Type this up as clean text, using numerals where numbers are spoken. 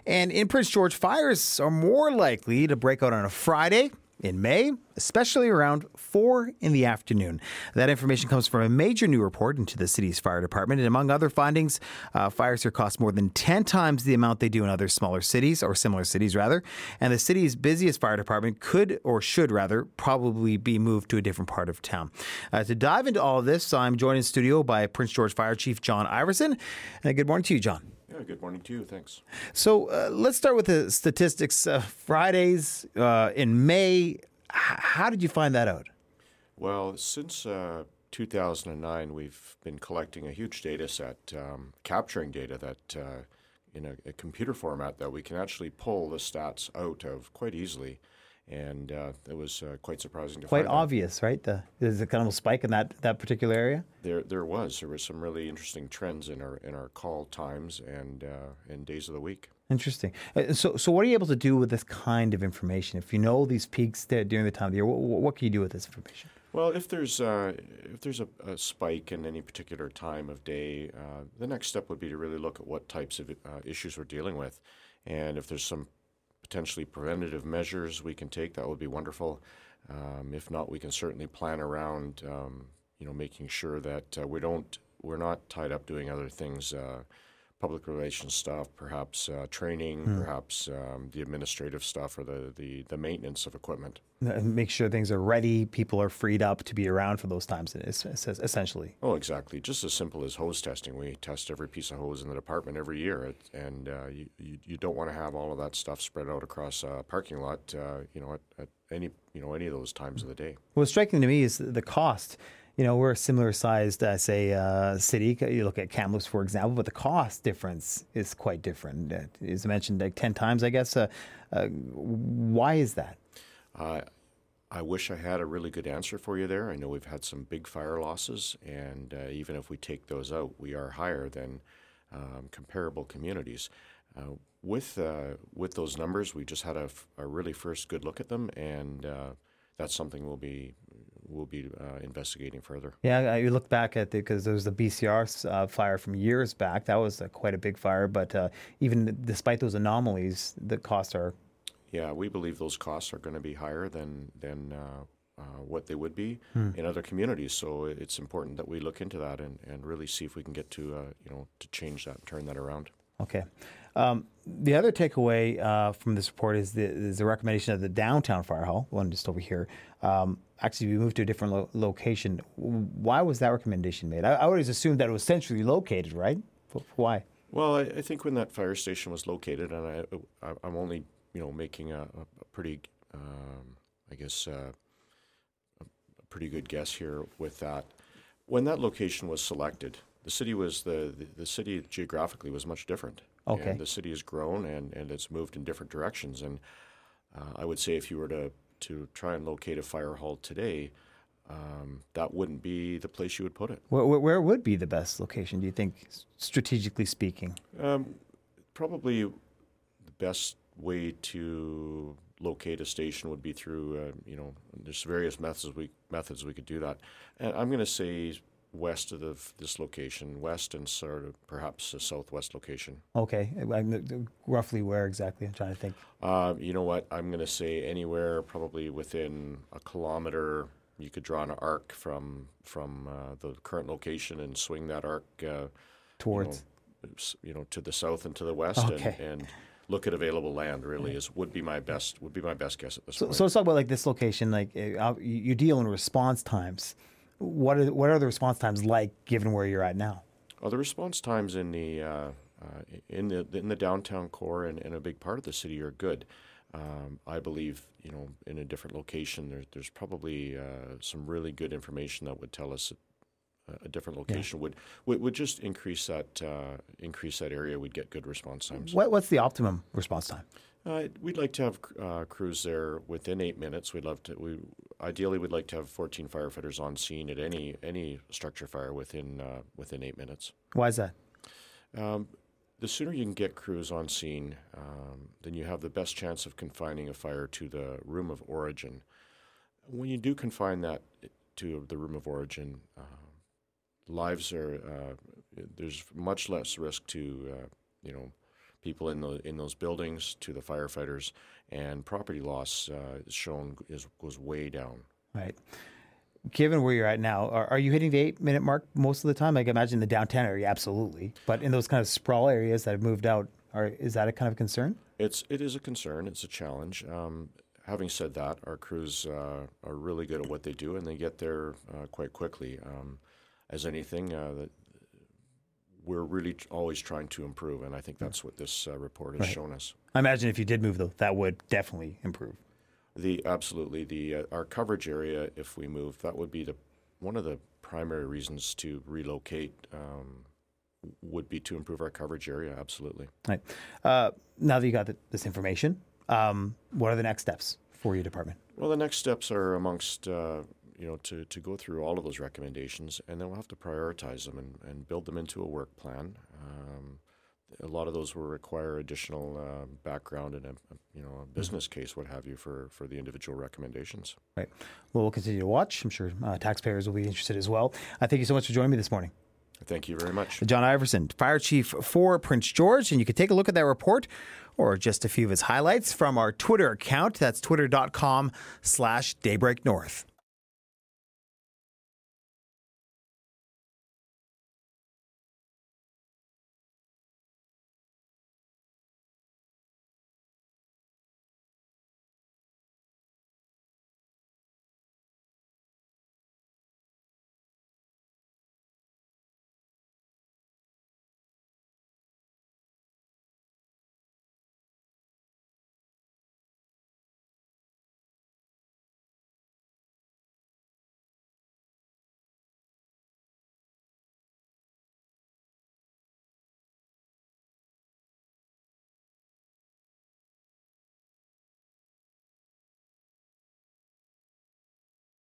And in Prince George, fires are more likely to break out on a Friday in May, especially around 4 in the afternoon. That information comes from a major new report into the city's fire department. And among other findings, fires here cost more than 10 times the amount they do in other smaller cities, or similar cities rather. And the city's busiest fire department could, or should rather, probably be moved to a different part of town. To dive into all of this, I'm joined in studio by Prince George Fire Chief John Iverson. Good morning to you, John. Yeah, good morning to you. Thanks. So let's start with the statistics. Fridays in May, how did you find that out? Well, since 2009, we've been collecting a huge data set, capturing data that in a computer format that we can actually pull the stats out of quite easily. And it was quite surprising to Quite find obvious, right? There's a kind of a spike in that particular area? There was some really interesting trends in our call times and days of the week. Interesting. So what are you able to do with this kind of information? If you know these peaks during the time of the year, what can you do with this information? Well, if there's a spike in any particular time of day, the next step would be to really look at what types of issues we're dealing with, and if there's some potentially preventative measures we can take, that would be wonderful. If not, we can certainly plan around, making sure that we're not tied up doing other things, public relations stuff, perhaps training, perhaps the administrative stuff or the maintenance of equipment. Make sure things are ready, people are freed up to be around for those times, essentially. Oh, exactly. Just as simple as hose testing. We test every piece of hose in the department every year, and you don't want to have all of that stuff spread out across a parking lot, at any of those times of the day. What's striking to me is the cost. We're a similar sized, city. You look at Kamloops, for example, but the cost difference is quite different. As I mentioned, like 10 times, I guess. Why is that? I wish I had a really good answer for you there. I know we've had some big fire losses, and even if we take those out, we are higher than comparable communities. With those numbers, we just had a really first good look at them, and that's something we'll be investigating further. Yeah, you look back at because there was the BCR fire from years back. That was quite a big fire, but even despite those anomalies, the costs are. Yeah, we believe those costs are going to be higher than what they would be in other communities. So it's important that we look into that and really see if we can get to change that and turn that around. Okay. The other takeaway from this report is the recommendation of the downtown fire hall, one just over here. Actually, we moved to a different location. Why was that recommendation made? I always assumed that it was centrally located, right? Why? Well, I think when that fire station was located, and I'm only making a pretty, a pretty good guess here with that. When that location was selected, the city was the city geographically was much different. Okay. And the city has grown and it's moved in different directions. And I would say if you were to try and locate a fire hall today, that wouldn't be the place you would put it. Where would be the best location, do you think, strategically speaking? Probably the best way to locate a station would be through, there's various methods we could do that. And I'm going to say west of this location, west and sort of perhaps a southwest location. Okay. Roughly where exactly? I'm trying to think. You know what? I'm going to say anywhere probably within a kilometer. You could draw an arc from the current location and swing that arc towards, to the south and to the west, okay. and look at available land. Really would be my best guess at this point. So let's talk about like this location. Like you deal in response times. What are the response times like, given where you're at now? The response times in the downtown core and a big part of the city are good. I believe in a different location there's probably some really good information that would tell us a different location would just increase that area. We'd get good response times. What's the optimum response time? We'd like to have crews there within 8 minutes. Ideally we'd like to have 14 firefighters on scene at any structure fire within 8 minutes. Why is that? The sooner you can get crews on scene, then you have the best chance of confining a fire to the room of origin. When you do confine that to the room of origin, lives are there's much less risk to people in those buildings to the firefighters, and property loss goes way down. Right. Given where you're at now, are you hitting the 8-minute mark most of the time? Like, imagine the downtown area, absolutely. But in those kind of sprawl areas that have moved out, is that a kind of concern? It is a concern. It's a challenge. Having said that, our crews are really good at what they do, and they get there quite quickly. As anything, we're really always trying to improve, and I think that's what this report has shown us. I imagine if you did move, though, that would definitely improve. Absolutely. Our coverage area, if we move, that would be one of the primary reasons to relocate. Would be to improve our coverage area. Absolutely. Right. Now that you got this information, what are the next steps for your department? Well, the next steps are amongst to go through all of those recommendations, and then we'll have to prioritize them and build them into a work plan. A lot of those will require additional background and a business case, what have you, for the individual recommendations. Right. Well, we'll continue to watch. I'm sure taxpayers will be interested as well. Thank you so much for joining me this morning. Thank you very much. John Iverson, Fire Chief for Prince George. And you can take a look at that report or just a few of his highlights from our Twitter account. That's twitter.com/DaybreakNorth.